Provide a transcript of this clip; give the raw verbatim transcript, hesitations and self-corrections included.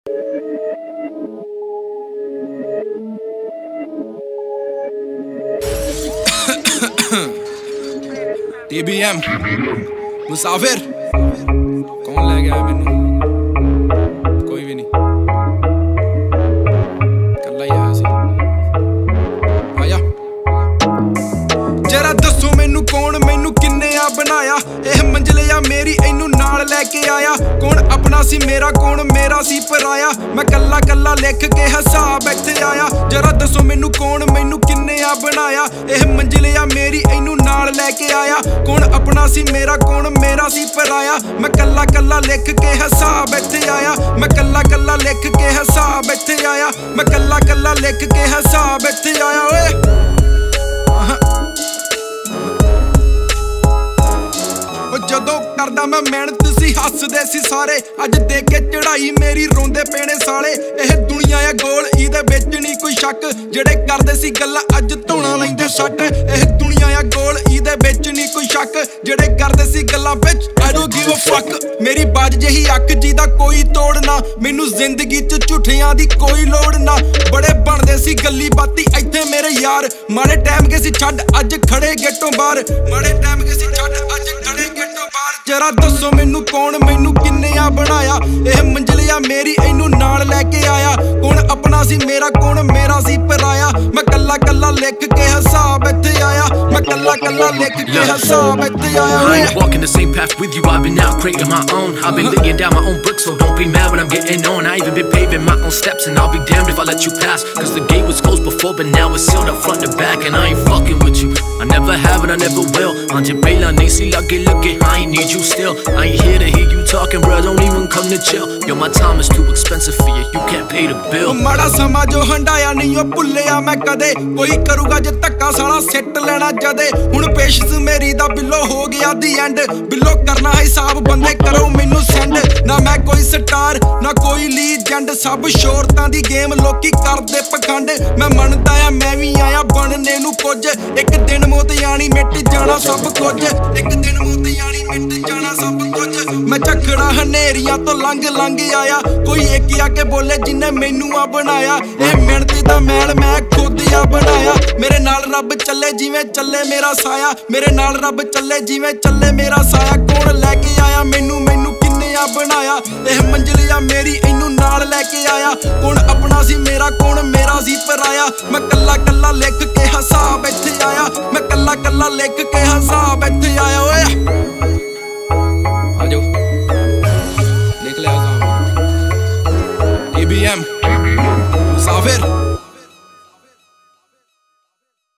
T B M मुसाफिर कौन ले गया मैनू कोई भी नहीं कल्ला ही आया सी आया जरा दसो मैनू कौन मैनू किन्ने आ बनाया एह मंजिल या मेरी इनू नाल लेके आया कौन अपना सी मेरा कौन मेरा सी पराया मैं कल्ला कल्ला लिख के हिसाब इत्थे आया जरा दसो मैनू कौन मैनू किन्ने आ बनाया एह मंजिल या मेरी इनू नाल लेके आया कौन अपना सी मेरा कौन मेरा सी पराया मैं कल्ला कल्ला लिख के हिसाब इत्थे आया मैं कल्ला कल्ला लिख के हिसाब इत्थे आया मैं कल्ला कल्ला लिख के हिसाब इत्थे आया ओए जदों करदा मैं मेहनत सी हसदे सी सारे अज देख के चढ़ाई मेरी रोंदे पेने साले एह दुनिया है गोल इहदे विच नहीं कोई शक जेड़े करदे सी गल्लां अज धोना लैंदे सट एह दुनिया है गोल इहदे विच नहीं कोई शक जेड़े करदे सी गल्लां विच I don't give a fuck मेरी बाज जही अख जिहदा कोई तोड़ ना मैनू जिंदगी च झूठियां दी कोई लोड़ ना बड़े बनदे सी गल्ली बाती इत्थे मेरे यार माड़े टाइम के सी छड्ड अज खड़े गेटों बाहर माड़े टाइम के सी छड्ड अज खड़े गेटों बाहर जरा दसो मैनू कौन मैनू किन्ने आ बनाया एह मंजिल या मेरी इनू नाल लेके आया कौन अपना सी मेरा कौन मेरा सी पराया मैं कल्ला कल्ला लिख के हिसाब इत्थे आया मैं कल्ला कल्ला लिख के हिसाब इत्थे आया I ain't walking the same path with you, I've been out creating my own I've been laying down my own bricks, so don't be mad when I'm getting on I even been paving my own steps and I'll be damned if I let you pass Cause the gate was closed before but now it's sealed up front to back And I ain't fucking with you, I never have and I never will Anje Bela nahi si lage lage, I ain't need you still I ain't here to hear you talking, bro, don't even come to chill Yo, my time is too expensive for you, you can't pay the bill माड़ा समा जो हंडाया नहीं ओ भुल्लिया मैं कदे कोई करूगा जे धक्का साला seat लेना जदे हुण पेशस मेरी दा बिलो हो गया दी एंड बिलो करना हिसाब बंदे करो मैनू सेंड ना मैं कोई स्टार ना कोई लीजेंड सब शोरतां दी गेम लोकी करदे पखंड मैं मनदा आ मैं भी आया बनने नू कुछ एक दिन मौत यानी मिट जाना सब कुछ एक दिन मौत यानी मिट जाना सब कुछ मैं झखड़ा हनेरियां तो लंघ लंघ आया कोई एक आके बोले जिन्ने मैनू आ बनाया एह मेहनत दा मैल मैं खुद आ बनाया मेरे नाल रब चले जिवें चले मेरा साया मेरे नाल रब चले जिवें चले मेरा साया कौन लेके आया मैनू मैनू किन्ने आ बनाया एह मंजिल या मेरी इनू नाल लेके आया कौन अपना सी मेरा कौन मेरा सी पराया मैं कल्ला कल्ला लिख के हिसाब इत्थे आया मैं कल्ला कल्ला लिख के हिसाब इत्थे आया ओए आजो लिख लिया हिसाब टी बी एम मुसाफिर